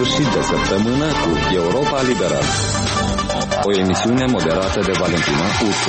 sfârșit de săptămână cu Europa Liberă. O emisiune moderată de Valentina Uțu.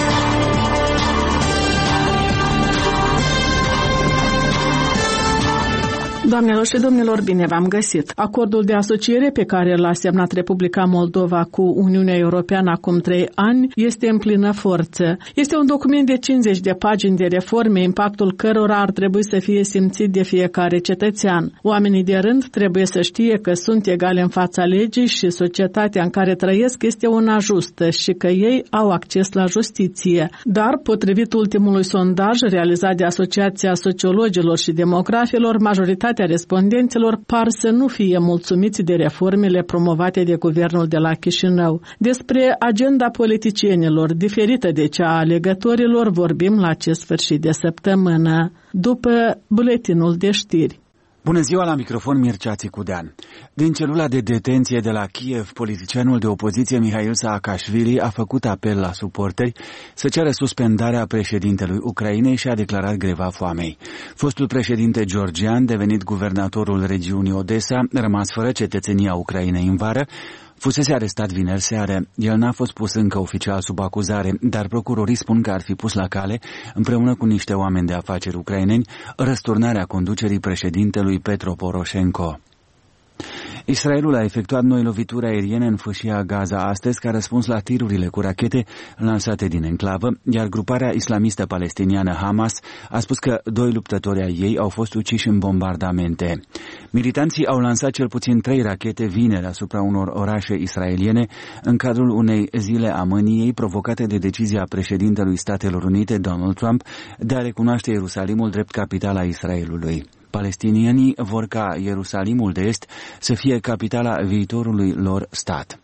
Doamnelor și domnilor, bine v-am găsit! Acordul de asociere pe care l-a semnat Republica Moldova cu Uniunea Europeană acum 3 ani este în plină forță. Este un document de 50 de pagini de reforme, impactul cărora ar trebui să fie simțit de fiecare cetățean. Oamenii de rând trebuie să știe că sunt egali în fața legii și societatea în care trăiesc este una justă și că ei au acces la justiție. Dar, potrivit ultimului sondaj realizat de Asociația Sociologilor și Demografilor, majoritatea respondenților par să nu fie mulțumiți de reformele promovate de guvernul de la Chișinău. Despre agenda politicienilor, diferită de cea a alegătorilor, vorbim la acest sfârșit de săptămână, după buletinul de știri. Bună ziua, la microfon Mircea Țicudean. Din celula de detenție de la Kiev, politicianul de opoziție Mihail Saakashvili a făcut apel la suporteri să ceară suspendarea președintelui Ucrainei și a declarat greva foamei. Fostul președinte georgian, devenit guvernatorul regiunii Odessa, rămas fără cetățenia Ucrainei în vară, fusese arestat vineri seară. El n-a fost pus încă oficial sub acuzare, dar procurorii spun că ar fi pus la cale, împreună cu niște oameni de afaceri ucraineni, răsturnarea conducerii președintelui Petro Poroșenko. Israelul a efectuat noi lovituri aeriene în fâșia Gaza astăzi ca răspuns la tirurile cu rachete lansate din enclavă, iar gruparea islamistă palestiniană Hamas a spus că 2 luptători ai ei au fost uciși în bombardamente. Militanții au lansat cel puțin 3 rachete vineri asupra unor orașe israeliene în cadrul unei zile a mâniei provocate de decizia președintelui Statelor Unite, Donald Trump, de a recunoaște Ierusalimul drept capitala Israelului. Palestinienii vor ca Ierusalimul de Est să fie capitala viitorului lor stat.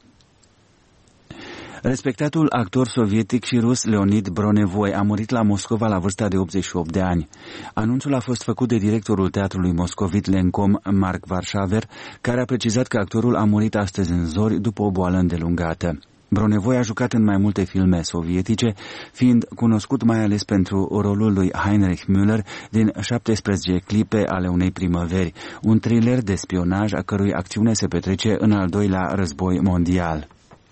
Respectatul actor sovietic și rus Leonid Bronevoi a murit la Moscova la vârsta de 88 de ani. Anunțul a fost făcut de directorul teatrului moscovit Lencom, Mark Varshaver, care a precizat că actorul a murit astăzi în zori după o boală îndelungată. Bronevoi a jucat în mai multe filme sovietice, fiind cunoscut mai ales pentru rolul lui Heinrich Müller din 17 clipe ale unei primăveri, un thriller de spionaj a cărui acțiune se petrece în al doilea război mondial.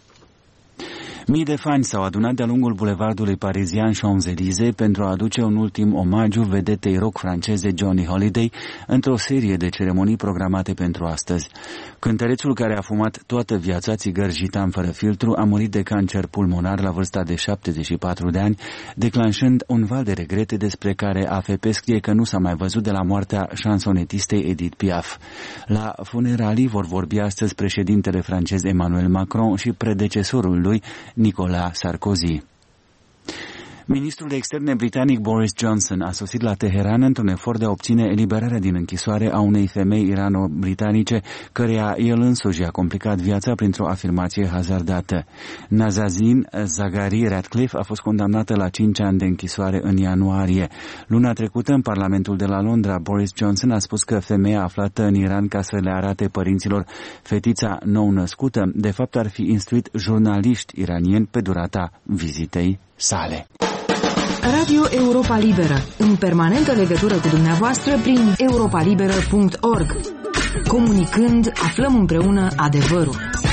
Mii de fani s-au adunat de-a lungul bulevardului parizian Champs-Élysées pentru a aduce un ultim omagiu vedetei rock franceze Johnny Hallyday într-o serie de ceremonii programate pentru astăzi. Cântărețul, care a fumat toată viața țigări gitan fără filtru, a murit de cancer pulmonar la vârsta de 74 de ani, declanșând un val de regrete despre care AFP scrie că nu s-a mai văzut de la moartea șansonetistei Edith Piaf. La funeralii vor vorbi astăzi președintele francez Emmanuel Macron și predecesorul lui, Nicolas Sarkozy. Ministrul de externe britanic Boris Johnson a sosit la Teheran într-un efort de a obține eliberarea din închisoare a unei femei irano-britanice, căreia el însuși a complicat viața printr-o afirmație hazardată. Nazanin Zaghari Ratcliffe a fost condamnată la 5 ani de închisoare în ianuarie. Luna trecută, în Parlamentul de la Londra, Boris Johnson a spus că femeia aflată în Iran ca să le arate părinților fetița nou-născută, de fapt ar fi instruit jurnaliști iranieni pe durata vizitei sale. Radio Europa Liberă, în permanentă legătură cu dumneavoastră prin europalibera.org. Comunicând, aflăm împreună adevărul.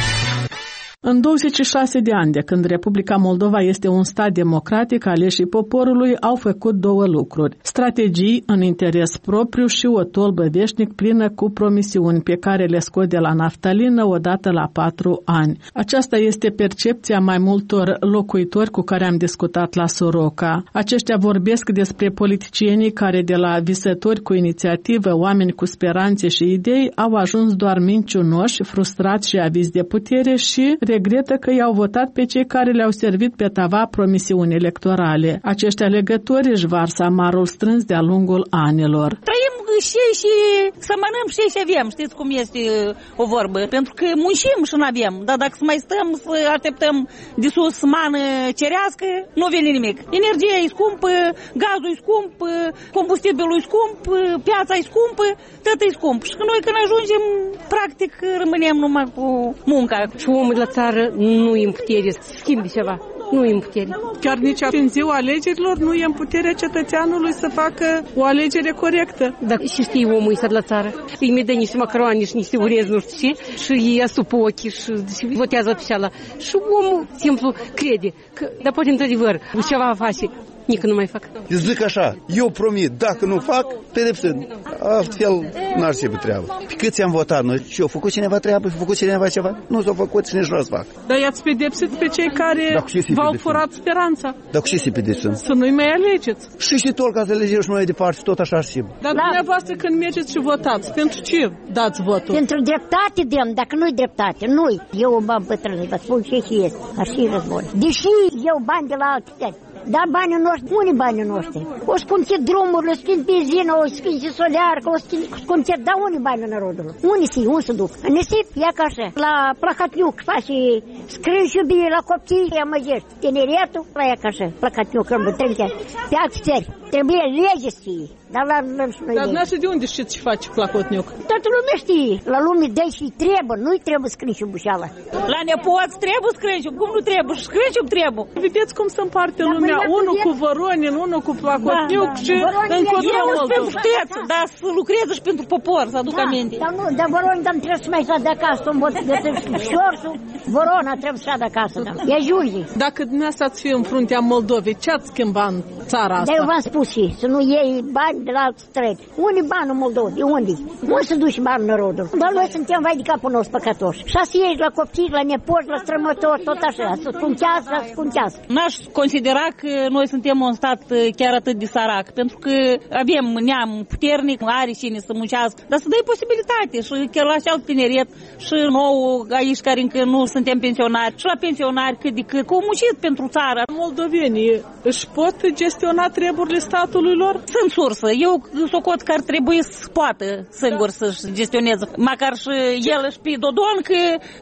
În 26 de ani de când Republica Moldova este un stat democratic, aleșii poporului au făcut 2 lucruri: strategii în interes propriu și o tolbă veșnic plină cu promisiuni pe care le scot de la naftalină odată la 4 ani. Aceasta este percepția mai multor locuitori cu care am discutat la Soroca. Aceștia vorbesc despre politicienii care, de la visători cu inițiativă, oameni cu speranțe și idei, au ajuns doar mincinoși, frustrați și avizi de putere și regretă că i-au votat pe cei care le-au servit pe tava promisiuni electorale. Acești alegători își varsă amarul strâns de-a lungul anilor. Trăim și să mănânăm și avem, știți cum este o vorbă, pentru că muncim și nu avem, dar dacă să mai stăm să așteptăm de sus mană cerească, nu vine nimic. Energia e scumpă, gazul e scump, combustibilul e scump, piața e scumpă, tot e scump. Și că noi când ajungem, practic rămânem numai cu munca. Și omul de la țară nu e în putere să schimbe ceva. nu e în putere. Chiar nici în ziua alegerilor nu e în puterea cetățeanului să facă o alegere corectă. Dar și știi omul ăsta de la țară. Îi mi dă niște macaroane și niște urez, nu știu ce, și îi astupă ochii și votează oficiala. Și omul simplu crede că, dar poate într-adevăr, ceva face. Nici nu mai fac. Eu zic așa, eu promit, dacă nu fac, pedepsă. Altfel n-ar trebui treabă. Pe câți am votat noi? Și au făcut cineva treabă? Și-a făcut cineva ceva? Nu s-au făcut și nici nu o să fac. Dar i-ați pedepsit pe cei care v-au furat speranța. Dar cu ce se pedepsim? Să nu-i mai alegeți. Și tot ca să alegeri și noi departe, tot așa și. Dar dumneavoastră când mergeți și votați, pentru ce dați votul? Pentru dreptate dăm, dacă nu-i dreptate, nu-i. Eu o bani bătrână, vă spun ce este, așa război. Deși eu bani de la alte țări. Dar banii noștri, unii banii noștri? O scunțit drumurile, o scunțit benzină, o scunțit solearcă, o scunțit, dar unii banii narodului? Unii se duc? În nisip, ia ca așa. La Plăcătniuc face scrânșubie, la copii, ia măgești. Tineretul, la ia ca așa, Plăcătniuc, în bătrâni, pe alte țări. Trebuie lege să fie. Dar dumneavoastră de unde știți ce face Plăcătniuc? Toată lumea știe. La lume dă și trebuie, nu-i trebuie scrânșub bușeala. La nepoți trebuie scrânșub, cum nu trebuie? Scrânșub trebuie. Vedeți cum se împarte lumea, unul cu Voronin, unul cu Plăcătniuc și încotro Moldova. Dar să lucreze și pentru popor, să aduc aminte. Dar Voronin trebuie să mai stea de acasă, șorsul, Vorona trebuie să stea de acasă. E ajunge. Dacă dumneavoastră ați fi în fruntea Moldovei, ce ați schimba în țara asta? Dar eu v-am spus și, să nu iei bani de la alți străini. Unde bani în Moldova? De unde? Nu se duce bani în narodul. Dar noi suntem vai de capul nostru păcătoși. Și să ieși la copii, la nepoți, la strămători, tot așa. Să scuntească. N-aș considera că noi suntem un stat chiar atât de sărac, pentru că avem neam puternic, are cine să muncească, dar să dai posibilitate și chiar la așa tineret și nou aici care încă nu suntem pensionari și la pensionari cât de cât, că au muncit pentru țară. Moldovenii își pot gestiona treburile statului lor? Sunt sursă. Eu socot că ar trebui să poată singur să-și gestioneze, măcar și el își pe Dodon că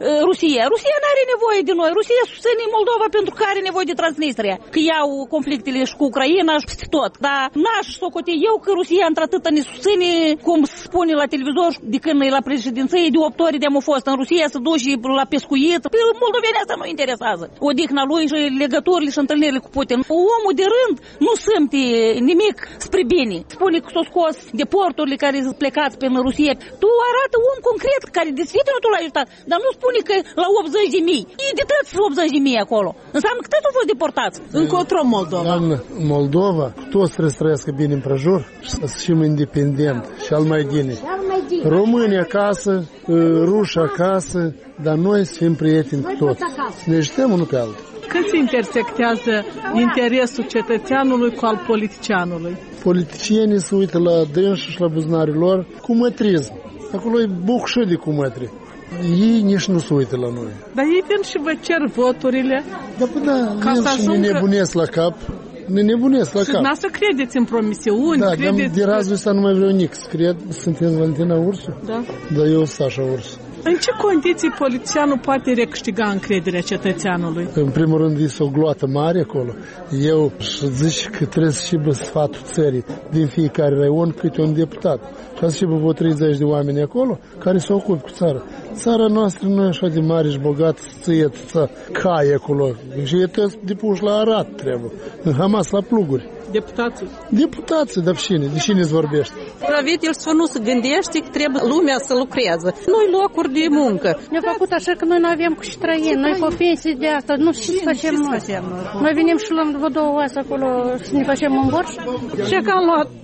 Rusia nu are nevoie de noi. Rusia susține Moldova pentru că are nevoie de Transnistria. Că iau conflictele și cu Ucraina și peste tot. Dar n-aș socote eu că Rusia într-atâta ne susține, cum se spune la televizor, de când e la președinție, de 8 ori de-am fost în Rusia să duci la pescuit. Pe moldovenii asta nu interesează. Odihna lui și legăturile și întâlnirile cu Putin. Omul de rând nu simte nimic spre bine. Spune că s-o scos de porturile care sunt plecați pe Rusia. Tu arată om concret care desfită tu l-ai ajutat, dar nu spune că la 80.000. E de tăți 80.000 acolo. Înseamnă că toți au fost deportați. Încotro Moldova. Moldova, toți trebuie să trăiască bine împrejur și să fim independent și al mai bine. Români acasă, ruși acasă, dar noi să fim prieteni cu toți. Să ne ajutăm unul pe altul. Când se intersectează interesul cetățeanului cu al politicianului? Politicienii se uită la dânși și la buzunarul lor cu mătrism. Acolo e bucșă cu mătri. Ei nici nu se uită la noi. Dar ei vin și vă cer voturile. Da, vin și ne nebunesc la cap. Ne nebunesc la cap. Și dumneavoastră credeți în promisiuni? Da, de razul ăsta nu mai vreau nici. Cred, sunteți Valentina Ursu? Da. Dar eu Sasha Ursu. În ce condiții politicianul poate recâștiga încrederea cetățeanului? În primul rând, este o gloată mare acolo. Eu și zic că trebuie să șibă sfatul țării din fiecare raion câte un deputat. Și să șibă vreo 30 de oameni acolo care se ocupă cu țara. Țara noastră nu e așa de mare și bogată să caie acolo. Și e toți depuși la Arad trebuie. În Hamas la pluguri. Deputații, dar de cine îți vorbește? Правительство nu se gândește că trebuie lumea să lucreze. Noi locuri de muncă. Ne-a făcut așa că noi nu avem cu ce trăi. Noi cu pensii de asta, nu știu ce facem noi. Noi venim și luăm vreo 2 oase acolo să ne facem un borș. Și că am luat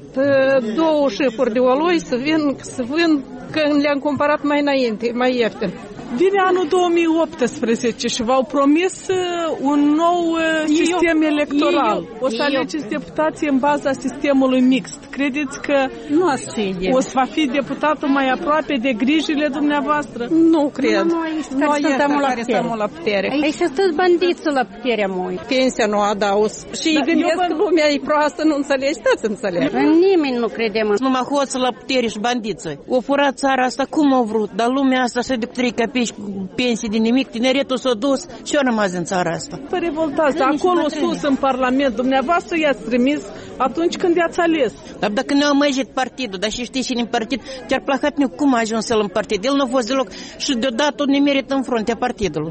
2 șefuri de oloi să vând, că le-am cumpărat mai înainte, mai ieftin. Vine anul 2018 și v-au promis un nou sistem electoral. O să alegeți deputații în baza sistemului mixt. Credeți că o să va fi deputatul mai aproape de grijile dumneavoastră? Nu cred. Noi stăm la putere. Aici sunt bandiți la puterea moi. Pensia nu adaus. Și gândesc că lumea e proastă, nu înțelegi, să înțelegi. Nimeni nu credem. Numai hoță la putere și bandiță. O furat țara asta cum au vrut, dar lumea asta și de 3 capici cu pensii de nimic, tineretul s-a dus și a rămas în țara asta. Vă revoltați, acolo sus în Parlament, dumneavoastră i-ați trimis atunci când i-ați ales. Dar dacă ne-au măjit partidul, dar și știi cine în partid, chiar Plăcătniuc cum a ajuns el în partid? El nu a fost deloc și deodată ne merită în fruntea partidului, doamnă.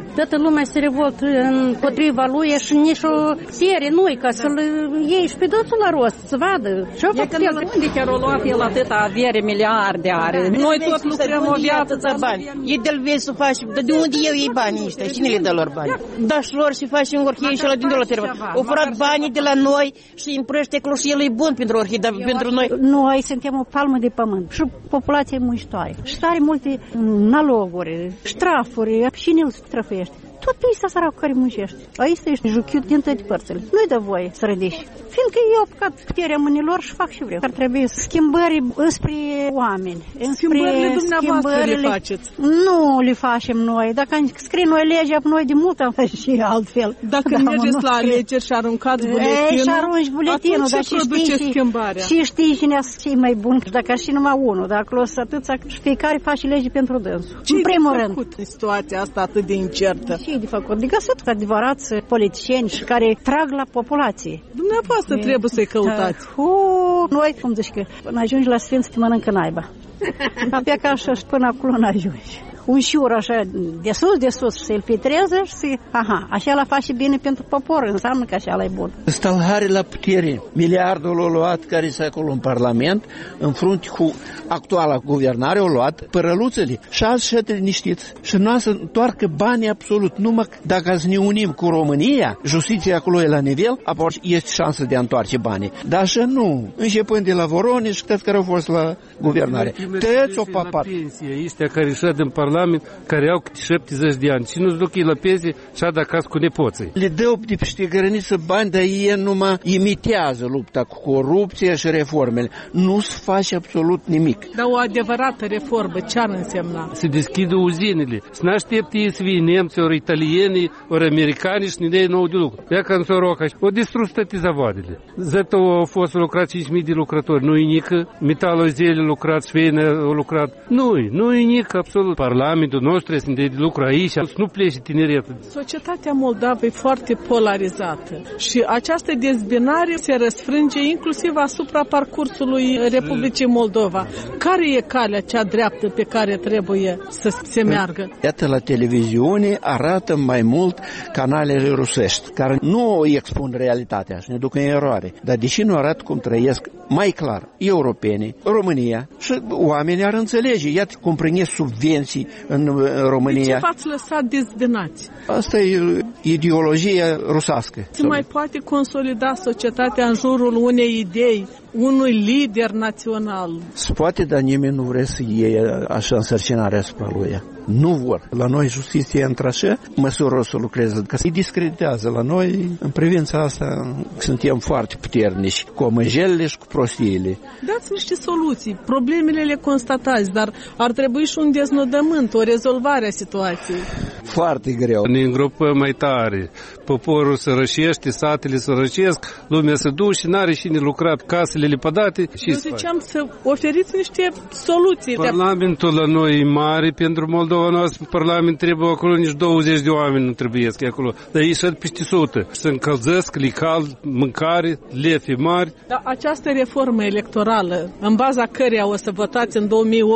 Toată lumea se revoltă împotriva lui și nici o serie noi ca să-l iei și pe dânsul la rost, să vadă. E că unde chiar o luat el atâta avere, miliarde are? Noi tot lucrăm o viață de bani. E de-l vezi să faci, dar de unde eu iei banii ăștia? Cine le dă lor bani? Da și lor și faci în orhie și ăla din la termină. Au furat banii de la noi și împrăște acolo și el e bun pentru orhie, dar pentru noi... Noi suntem o palmă de pământ și populația e muncitoare. Și are multe naloguri, ștrafuri, cine îl străfește? Tot pe ăsta săracu care muncește. Aici ești juchiut din toate părțile. Nu-i dă voie să rădești. Fiindcă eu apucat puterea mâinilor și fac și vreau. Ar trebui schimbări înspre oameni. Schimbările dumneavoastră le faceți? Nu le facem noi. Dacă scrie noi legea, noi de mult am făcut și altfel. Dacă mergeți la alegeri și aruncați buletinul, și arunci buletinul, dar și produce schimbarea. Și știi cine e mai bun, dacă și numai unul, dar acolo sunt atâția și fiecare face lege pentru dânsul. În primul rând. Ce în situația asta atât de incertă? Ce e de făcut? De găsit adevărați politicieni și care trag la populație. Dumneavoastră trebuie să-i căutați. Noi, cum zici că până ajungi la Sfinț, te mănâncă naiba. Abia ca așa și până acolo n-ajungi. Un șiur așa de sus și să-l pitreze și să... așa la face bine pentru popor, înseamnă că așa e bun. Stălhare la putere. Miliardul l-a luat care este acolo în Parlament, în frunte cu actuala guvernare, au luat părăluțele. Și azi și liniștiți. Și noi să întoarcă banii absolut. Numai dacă ne unim cu România, justiția acolo e la nivel, apoi este șansă de a întoarce banii. Dar și nu. Începând de la Voroneș și toți care au fost la guvernare. Tăți-o papat. Ăștia care șed în Parlament, care au 70 de ani. Și nu-ți duc ei la pensie și ad acasă cu nepoții. Le dă de peste graniță bani, dar ei numai imitează lupta cu corupția și reformele. Nu se face absolut nimic. Dar o adevărată reformă, ce ar însemna? Se deschidă uzinele. Să n-aștepte ei să fie nemți, ori italieni, ori americani și ne nou de lucru. Ia ca în Soroca. O distrus toate zavoadele. Zătă au fost lucrat 5.000 de lucrători. Nu-i nică. Metalozele lucrat, Sfeine au lucrat. Nu-i nică, absolut. Parlamentul nostru este de lucru aici, să nu plece tineretul. Societatea Moldavă e foarte polarizată și această dezbinare se răsfrânge inclusiv asupra parcursului Republicii Moldova. Care e calea cea dreaptă pe care trebuie să se meargă? Iată, la televiziune arată mai mult canalele rusești, care nu expun realitatea și ne duc în eroare. Dar deși nu arată cum trăiesc mai clar europenii, România, și oamenii ar înțelege. Iată cum primesc subvenții în România. De ce v-ați lăsat dezbinați? Asta e ideologia rusească. Se mai poate consolida societatea în jurul unei idei, unui lider național? Se poate, dar nimeni nu vrea să iei așa însărcinarea asupra lui. Nu vor. La noi justiția într-așa măsură să lucreze, că îi discreditează. La noi, în privința asta, suntem foarte puternici, cu omăjelile și cu prostiile. Dați niște soluții. Problemele le constatați, dar ar trebui și un deznodământ, o rezolvare a situației. Foarte greu. Ne îngropăm mai tare. Poporul se rășește, satele se rășesc, lumea se duce, n-are cine lucrat, casele lepădate. Eu ziceam să oferiți niște soluții. Parlamentul la noi e mare pentru Moldova noastră. Parlament trebuie acolo nici 20 de oameni nu trebuie acolo. Dar ei șed peste 100. Se încălzesc, le cald, mâncare, lefe mari. Dar această reformă electorală, în baza căreia o să votați în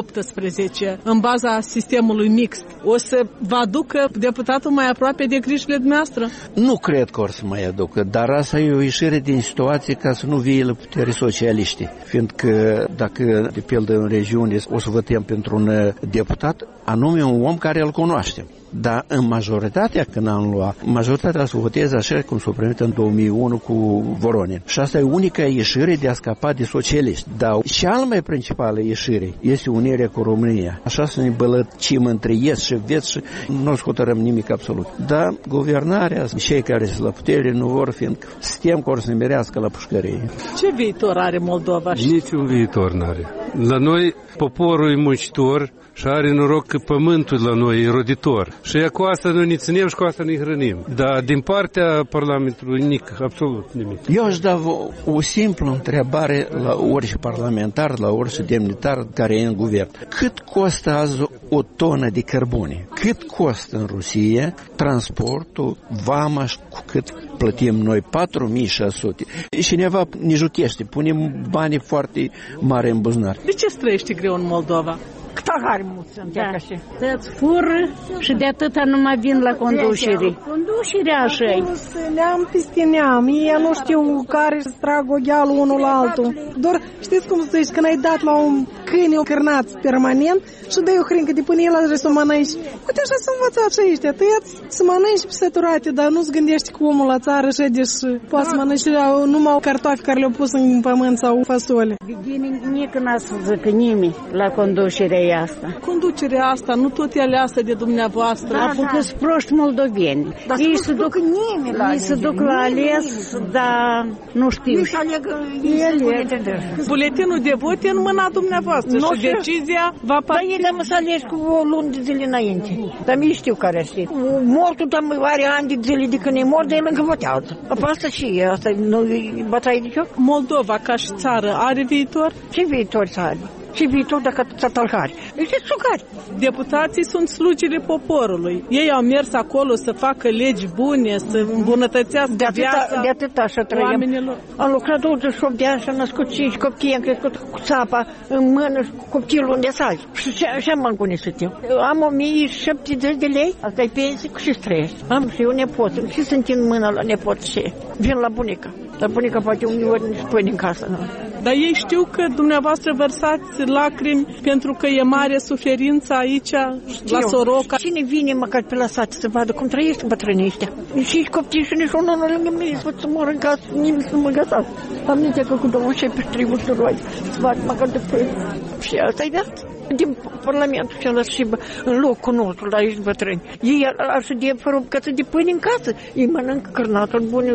2018, în baza sistemului mixt, o să vă aducă deputatul mai aproape de grijile dumneavoastră? Nu cred că or să mai aducă, dar asta e o ieșire din situație ca să nu vie la putere socialiști. Fiindcă dacă, de pildă, în regiune o să votăm pentru un deputat, anume un om care îl cunoaștem. Dar în majoritatea, când am luat, majoritatea să voteze așa cum s-a primit în 2001 cu Voronin. Și asta e unica ieșire de a scapa de socialiști. Dar cea mai principală ieșire este unirea cu România. Așa să ne bălăcim între est și vest și nu hotărâm nimic absolut. Dar guvernarea, cei care sunt la putere nu vor, fiindcă sistem că or să ne merească la pușcărie. Ce viitor are Moldova? Niciun viitor n-are. La noi poporul e muncitor și are noroc că pământul la noi e roditor. Și cu asta noi ne ținem și cu asta ne hrănim. Dar din partea Parlamentului nimic, absolut nimic. Eu aș da o simplă întrebare la orice parlamentar, la orice demnitar care e în guvern. Cât costă azi o tonă de cărbune? Cât costă în Rusia transportul, vama și cu cât plătim noi? 4.600. Cineva ne juchește, punem bani foarte mari în buzunar. De ce trăiește greu în Moldova? Câtahari mulți sunt, da. așa. Să-ți fură și de atâta nu mai vin la conducere. Conducerea așa-i. Neam peste neam, ei nu știu care își trag oghealul unul la altul. Doar știți cum zici, când ai dat la un câine cârnaț permanent și dai o hrincă de până el ajunge să mănânci. Uite așa s-a învățat și ăștia, tăiați să mănânci pe săturate, dar nu-ți gândești cu omul la țară și și poate să mănânci numai cartofi care le-au pus în pământ sau fasole. Nici n-a să zică nimeni la conducerea asta. Conducerea asta nu tot e aleasă de dumneavoastră. Da, pentru că sunt proști moldoveni. Ei se duc la ales, dar nu știu. Buletinul de vot e în mâna dumneavoastră și decizia va Dar ei dăm să alegi cu o lună de zile înainte. Dar mi știu care știi. Mortul are ani de zile de când e mort, de el încă votează. Asta și e, asta nu e bătaie de joc. Moldova ca și țară are viitor? Ce viitor să are? Ce viitor dacă țătălcari? Ești țucari. Deputații sunt slugile poporului. Ei au mers acolo să facă legi bune, să îmbunătățească viața de atât așa trăim. Oamenilor. Am lucrat 28 de ani și am născut 5 copii, am crescut cu țapa în mână și cu copilul unde sali. Și așa m-am gunit eu. Am 1070 de lei, asta e pensie și trăiești. Am și eu nepot, și sunt în mână la nepot și vin la bunica. La bunica poate uneori nici pui din casă. Nu? Dar ei știu că dumneavoastră vărsați lacrimi pentru că e mare suferință aici, la Soroca. Cine vine măcar pe la sat să vadă cum trăiește bătrânii ăștia? Și copii și nici unul lângă mine să mor în casă, nimeni să mă găsească. Am nici că cu 27 trebuie să roade, să vadă măcar de pâine. Și asta e viața. Din Parlamentul și ăla și în locul nostru, la aici bătrâni. Ei așa de fără bucăță de pâine în casă. Ei mănâncă cărnaturi bune,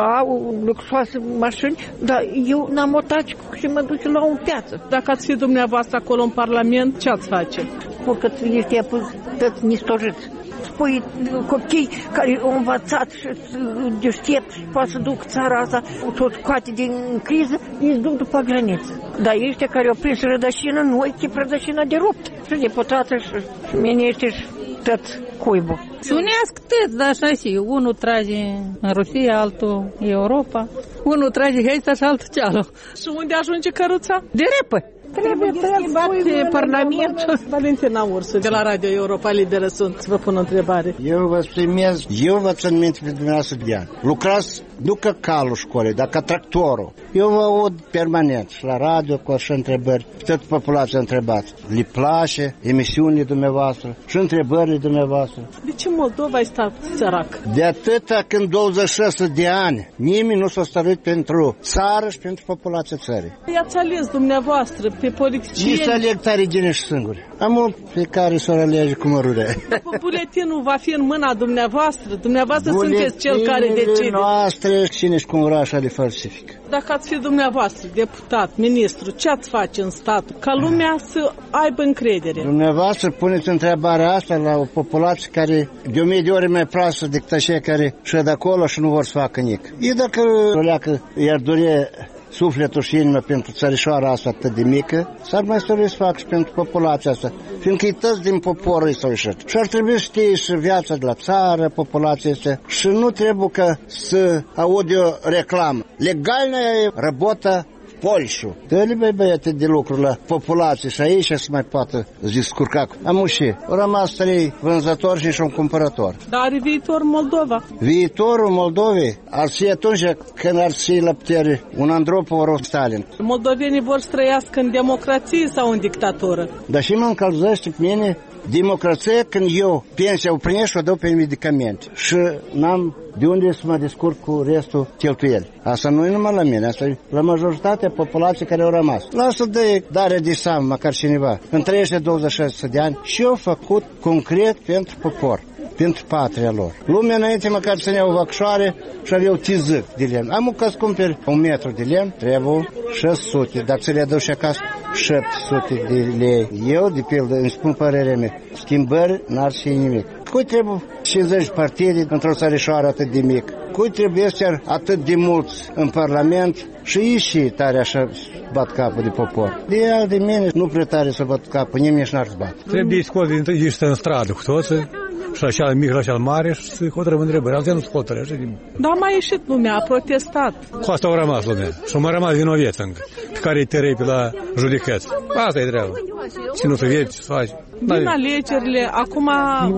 au luxoase mașini, dar eu n-am o taci și mă duc la o piață. Dacă ați fi dumneavoastră acolo în Parlament, ce ați face? Că ești tăți nistoriți. Spui copii care au învățat și deștept și poate să duc țara asta, tot scoate din criză, îi duc după graniță. Dar ăștia care au prins rădășină, noi chip rădășina de rupt. Și deputată și miniștri și tot cuibul. Se unească tot, dar așa și unul trage în Rusia, altul Europa, unul trage heista și altul cealaltă. Și unde ajunge căruța? De repă. Trebuie schimbat Parlamentul. Valentina Ursu, de la Radio Europa Liberă sunt. Să vă pun o întrebare. Eu vă primez, eu vă țin minte pe dumneavoastră de ani. Lucrați nu ca calul școlii, dar ca tractorul. Eu vă aud permanent și la radio cu așa întrebări. Tot populația întrebați. Le place emisiunile dumneavoastră și întrebările dumneavoastră. De ce Moldova este sărac? De atâta când 26 de ani nimeni nu s-a stăruit pentru țară și pentru populația țării. I-ați ales dumneavoastră pe politicieni. Și să aleg tare gine și singuri. Am o pe care să o alege cu mărurea. Buletinul va fi în mâna dumneavoastră. Dumneavoastră sunteți cel care decide. Noastre, cine și cum așa le falsifică. Dacă ați fi dumneavoastră deputat, ministru, ce ați face în stat ca lumea să aibă încredere? Dumneavoastră puneți întrebarea asta la o populație care de 1000 de ori mai proastă decât așa care șed acolo și nu vor să facă nic. E dacă o leacă i-ar dori sufletul și inima pentru țărișoara asta atât de mică, s-ar mai să fac și pentru populația asta, fiindcă e toți din poporul ăsta ieșit. Și ar trebui să știe și viața de la țară, populația asta, și nu trebuie ca să aud eu reclamă. Legalная работа в Польшу. Dă-le băiate de lucru la populație și aici să mai poată descurca. Am și au rămas 3 vânzători și un cumpărător. Dar are viitor Moldova. Viitorul Moldovei ar fi atunci când ar fi la putere un Andropov Stalin. Moldovenii vor să trăiască în democrație sau în dictatură? Dar și mă încălzește pe mine democrație când eu pensia o primesc și o dau pe medicamente și n-am de unde să mă descurc cu restul cheltuieli. Asta nu e numai la mine, asta e la majoritatea populației care au rămas. Lasă de dare de seamă, măcar cineva. În 326 de ani și eu făcut concret pentru popor, pentru patria lor. Lumea înainte măcar țineau vacșoare și aveau tizic de lemn. Am ca să cumperi 1 metru de lemn, trebuie 600, dar ți le dau și acasă 700 de lei. Eu, de pildă, îmi spun părerea mea, schimbări n-ar fi nimic. Cui trebuie 50 partide într-o țărișoară atât de mic? Cui trebuie să atât de mulți în Parlament și ei și tare așa bat capul de popor. De ea, de mine, nu prea tare să bat capul, nimeni n-ar să bat. Trebuie scos din stradă cu toții, și la cel mic, la cel mare, și să hotărâm întrebări. Alții nu se hotărăște. Dar a mai ieșit lumea, a protestat. Cu asta au rămas lumea. Și au mai rămas vinoveți încă, pe care îi terei pe la judecăți. Asta e treaba. Și nu se vede ce se face. Din alegerile, acum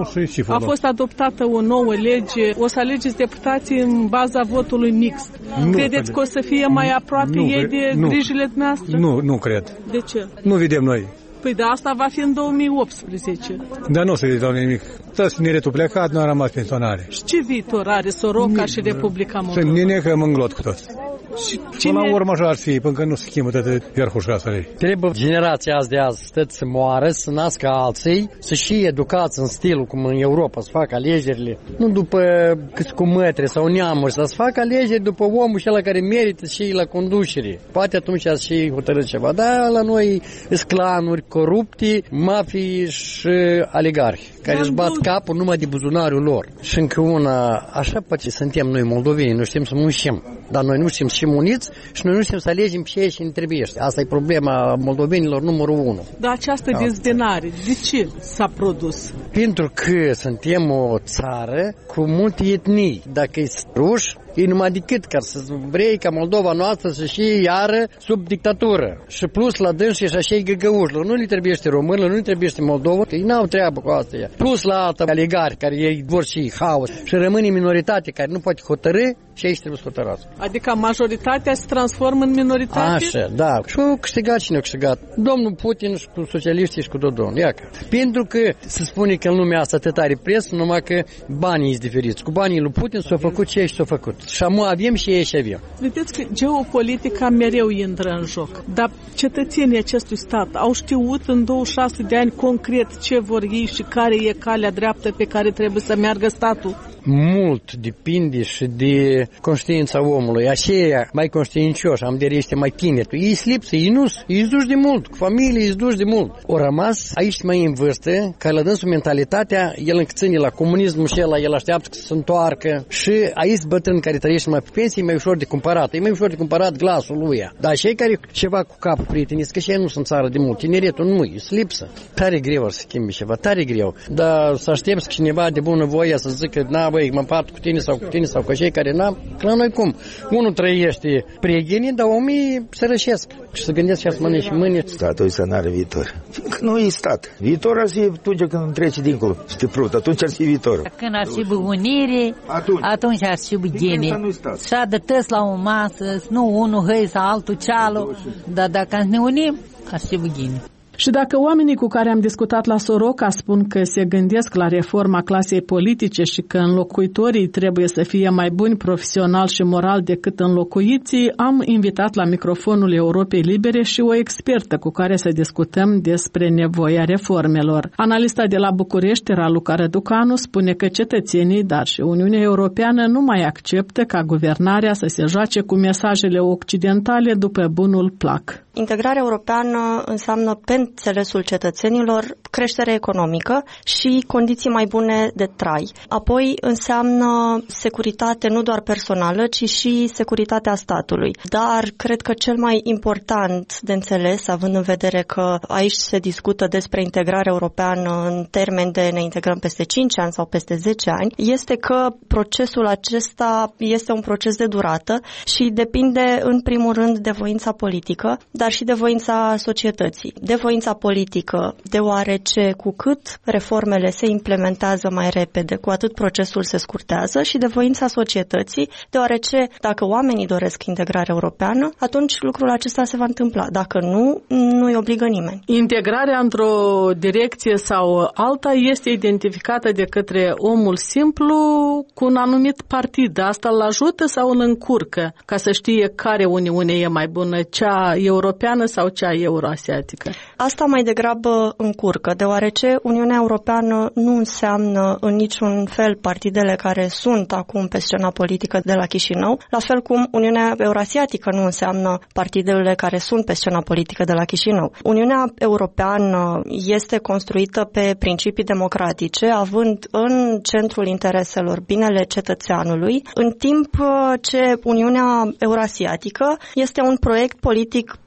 a fost adoptată o nouă lege, o să alegeți deputații în baza votului mixt. Credeți că o să fie mai aproape ei de grijile dumneavoastră? Nu cred. De ce? Nu vedem noi. Păi de asta va fi în 2018. Dar nu o să vedem nimic. Toți tineretul plecat, nu a rămas pensionare. Și ce viitor are Soroca și Republica Moldova? Sunt nenecă mânglot cu toți. Până la urmă așa ar fi, până că nu se schimbă toate verhușasele. Trebuie generația azi de azi să moară, să nască alții, să și educați în stilul cum în Europa, să facă alegerile, nu după câți cu mătre sau neamuri, să facă alegeri după omul și ăla care merită și la conducere. Poate atunci ați și hotărât ceva. Dar la noi sunt clanuri corupti, mafii și oligarhi, care își bat capul numai de buzunarul lor. Și încă una, așa poate suntem noi moldoveni, nu știm să muncim. Dar noi nu știm să fim uniți și noi nu știm să alegem ce și ne trebuie. Asta e problema moldovenilor numărul 1. Dar această dezbinare, de ce s-a produs? Pentru că suntem o țară cu multe etnii. Dacă e ruși, e numai decât ca să vrei ca Moldova noastră să și iară sub dictatură. Și plus la dânsi și așa e găgăușilor. Nu le trebuiește românilor, nu le trebuiește Moldova, că ei n-au treabă cu asta. Plus la altă alegari care ei vor și haos. Și rămâne minoritate care nu poate hotărâ și aici trebuie să hotărați. Adică majoritatea se transformă în minoritate? Așa, da. Și au câștigat cine a câștigat? Domnul Putin și cu socialiștii și cu Dodon. Iacă. Pentru că se spune că în lumea asta atât are preț, numai că banii sunt diferiți. Cu banii lui Putin s-au făcut ce s-au făcut. Și amu avem și ei și avem. Vedeți că geopolitica mereu intră în joc. Dar cetățenii acestui stat au știut în 26 de ani concret ce vor ei și care e calea dreaptă pe care trebuie să meargă statul? Mult depinde și de conștiința omului. Aceia mai conștiincioși, am de este mai tineri. Ei slipsă, ei nu, ei duși de mult, cu familie ei duși de mult. O rămas aici mai în vârstă, care la dânsul mentalitatea, el încă ține la comunismul și el așteaptă să se întoarcă. Și aici bătrân care trăiește mai pe pensie, e mai ușor de cumpărat. E mai ușor de cumpărat glasul lui. Dar cei care ceva cu capul prietenesc, că și ei nu sunt țară de mult. Tineretul nu, e slipsă. Tare greu să schimbi ceva, tare greu. Dar să aștepți cineva de bună voie să zică, na, băi, mă împart cu tine sau cu cei care n-am, la noi cum? Unul trăiește prietenii, dar omii se rășesc și se gândesc și să mănânci mâine. Statul să n-are viitor. Fiindcă nu e stat. Viitorul ar fi atunci când trece dincolo și te prut, atunci ar fi viitorul. Când ar fi unire, atunci ar fi bine. Și adă tăți la o masă, nu unul hăi sau altul cealaltă, dar dacă ne unim, ar fi bine. Și dacă oamenii cu care am discutat la Soroca spun că se gândesc la reforma clasei politice și că înlocuitorii trebuie să fie mai buni profesional și moral decât înlocuiții, am invitat la microfonul Europei Libere și o expertă cu care să discutăm despre nevoia reformelor. Analista de la București, Raluca Răducanu, spune că cetățenii, dar și Uniunea Europeană nu mai acceptă ca guvernarea să se joace cu mesajele occidentale după bunul plac. Integrarea europeană înseamnă, pe înțelesul cetățenilor, creștere economică și condiții mai bune de trai. Apoi înseamnă securitate nu doar personală, ci și securitatea statului. Dar cred că cel mai important de înțeles, având în vedere că aici se discută despre integrarea europeană în termen de ne integrăm peste 5 ani sau peste 10 ani, este că procesul acesta este un proces de durată și depinde în primul rând de voința politică, dar și de voința societății. De voința politică, deoarece cu cât reformele se implementează mai repede, cu atât procesul se scurtează, și de voința societății, deoarece dacă oamenii doresc integrarea europeană, atunci lucrul acesta se va întâmpla. Dacă nu, nu-i obligă nimeni. Integrarea într-o direcție sau alta este identificată de către omul simplu cu un anumit partid. Asta îl ajută sau îl încurcă ca să știe care Uniune e mai bună, cea europeană sau cea euroasiatică? Asta mai degrabă încurcă, deoarece Uniunea Europeană nu înseamnă în niciun fel partidele care sunt acum pe scena politică de la Chișinău, la fel cum Uniunea Eurasiatică nu înseamnă partidele care sunt pe scena politică de la Chișinău. Uniunea Europeană este construită pe principii democratice, având în centrul intereselor binele cetățeanului, în timp ce Uniunea Eurasiatică este un proiect politic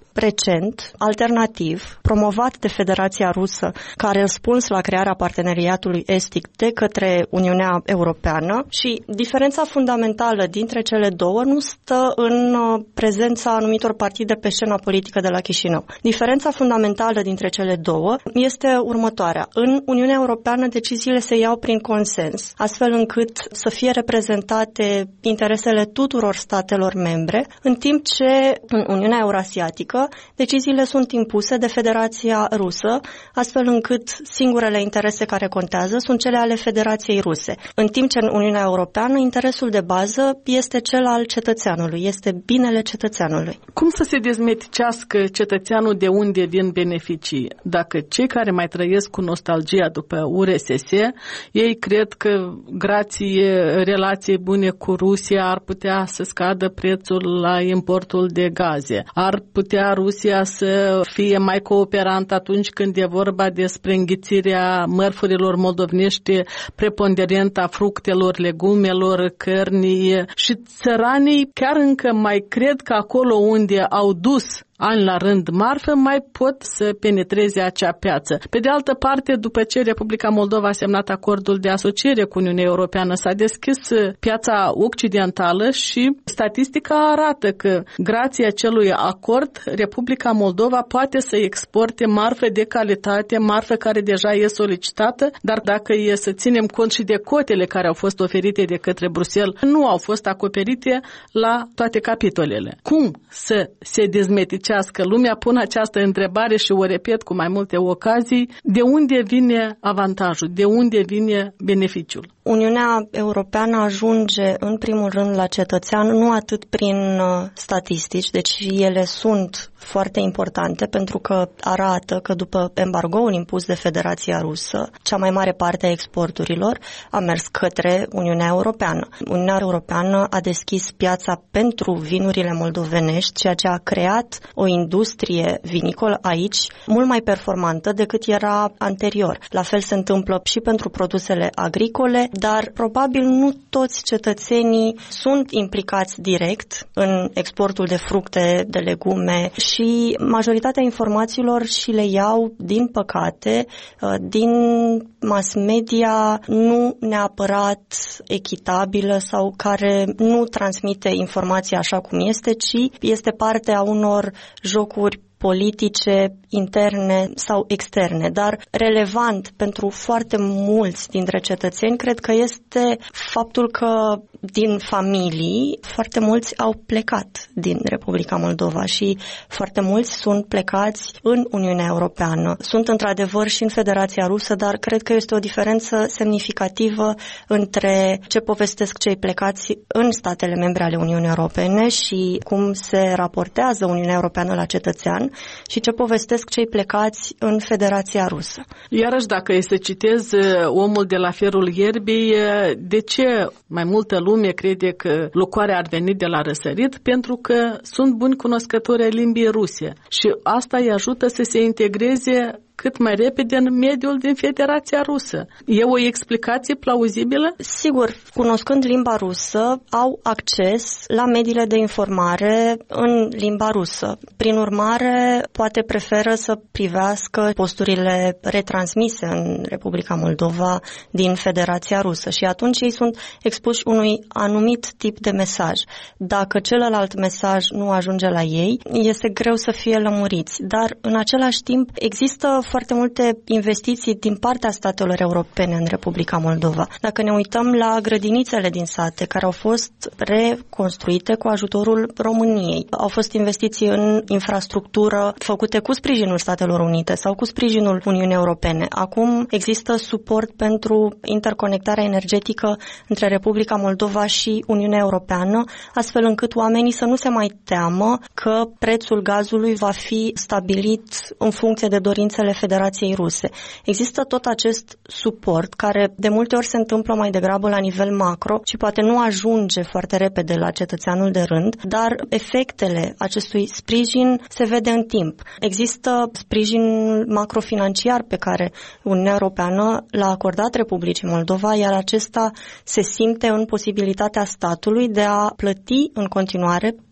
recent, alternativ, promovat de Federația Rusă ca răspuns la crearea parteneriatului estic de către Uniunea Europeană și diferența fundamentală dintre cele două nu stă în prezența anumitor partide pe scena politică de la Chișinău. Diferența fundamentală dintre cele două este următoarea. În Uniunea Europeană deciziile se iau prin consens, astfel încât să fie reprezentate interesele tuturor statelor membre, în timp ce în Uniunea Eurasiatică deciziile sunt impuse de Federația Rusă, astfel încât singurele interese care contează sunt cele ale Federației Ruse. În timp ce în Uniunea Europeană interesul de bază este cel al cetățeanului, este binele cetățeanului. Cum să se dezmeticească cetățeanul de unde vin beneficii? Dacă cei care mai trăiesc cu nostalgia după URSS, ei cred că grație relației bune cu Rusia ar putea să scadă prețul la importul de gaze. Ar putea Rusia să fie mai cooperant atunci când e vorba despre înghițirea mărfurilor moldovenești, preponderent a fructelor, legumelor, cărnii, și țăranii chiar încă mai cred că acolo unde au dus ani la rând marfă, mai pot să penetreze acea piață. Pe de altă parte, după ce Republica Moldova a semnat acordul de asociere cu Uniunea Europeană, s-a deschis piața occidentală și statistica arată că, grație acelui acord, Republica Moldova poate să exporte marfă de calitate, marfă care deja e solicitată, dar dacă e să ținem cont și de cotele care au fost oferite de către Bruxelles, nu au fost acoperite la toate capitolele. Cum să se dezmetice lumea? Pun această întrebare și o repet cu mai multe ocazii. De unde vine avantajul? De unde vine beneficiul? Uniunea Europeană ajunge în primul rând la cetățean nu atât prin statistici, deci ele sunt foarte importante pentru că arată că după embargoul impus de Federația Rusă, cea mai mare parte a exporturilor a mers către Uniunea Europeană. Uniunea Europeană a deschis piața pentru vinurile moldovenești, ceea ce a creat o industrie vinicolă aici mult mai performantă decât era anterior. La fel se întâmplă și pentru produsele agricole, dar probabil nu toți cetățenii sunt implicați direct în exportul de fructe, de legume și majoritatea informațiilor și le iau, din păcate, din mass media nu neapărat echitabilă sau care nu transmite informația așa cum este, ci este parte a unor jocuri politice, interne sau externe, dar relevant pentru foarte mulți dintre cetățeni, cred că este faptul că din familii foarte mulți au plecat din Republica Moldova și foarte mulți sunt plecați în Uniunea Europeană. Sunt într-adevăr și în Federația Rusă, dar cred că este o diferență semnificativă între ce povestesc cei plecați în statele membre ale Uniunii Europene și cum se raportează Uniunea Europeană la cetățean și ce povestesc cei plecați în Federația Rusă. Iarăși, dacă e să citez Omul de la Ferul Ierbii, de ce mai multă lume crede că lucrarea ar veni de la răsărit? Pentru că sunt buni cunoscători ai limbii ruse și asta îi ajută să se integreze cât mai repede în mediul din Federația Rusă. E o explicație plauzibilă? Sigur, cunoscând limba rusă, au acces la mediile de informare în limba rusă. Prin urmare, poate preferă să privească posturile retransmise în Republica Moldova din Federația Rusă și atunci ei sunt expuși unui anumit tip de mesaj. Dacă celălalt mesaj nu ajunge la ei, este greu să fie lămuriți, dar în același timp există foarte multe investiții din partea statelor europene în Republica Moldova. Dacă ne uităm la grădinițele din sate care au fost reconstruite cu ajutorul României, au fost investiții în infrastructură făcute cu sprijinul Statelor Unite sau cu sprijinul Uniunii Europene. Acum există suport pentru interconectarea energetică între Republica Moldova și Uniunea Europeană, astfel încât oamenii să nu se mai teamă că prețul gazului va fi stabilit în funcție de dorințele Federației Ruse. Există tot acest suport care de multe ori se întâmplă mai degrabă la nivel macro și poate nu ajunge foarte repede la cetățeanul de rând, dar efectele acestui sprijin se vede în timp. Există sprijin macrofinanciar pe care Uniunea Europeană l-a acordat Republicii Moldova, iar acesta se simte în posibilitatea statului de a plăti în continuare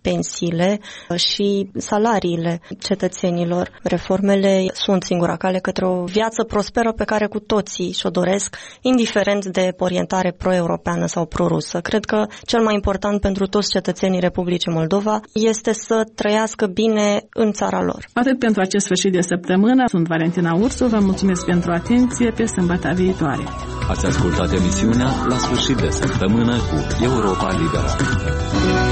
pensiile și salariile cetățenilor. Reformele sunt singura cale către o viață prosperă pe care cu toții și-o doresc, indiferent de orientare pro-europeană sau pro-rusă. Cred că cel mai important pentru toți cetățenii Republicii Moldova este să trăiască bine în țara lor. Atât pentru acest sfârșit de săptămână. Sunt Valentina Ursu, vă mulțumesc pentru atenție, pe sâmbătă viitoare. Ați ascultat emisiunea La sfârșit de săptămână cu Europa Liberă.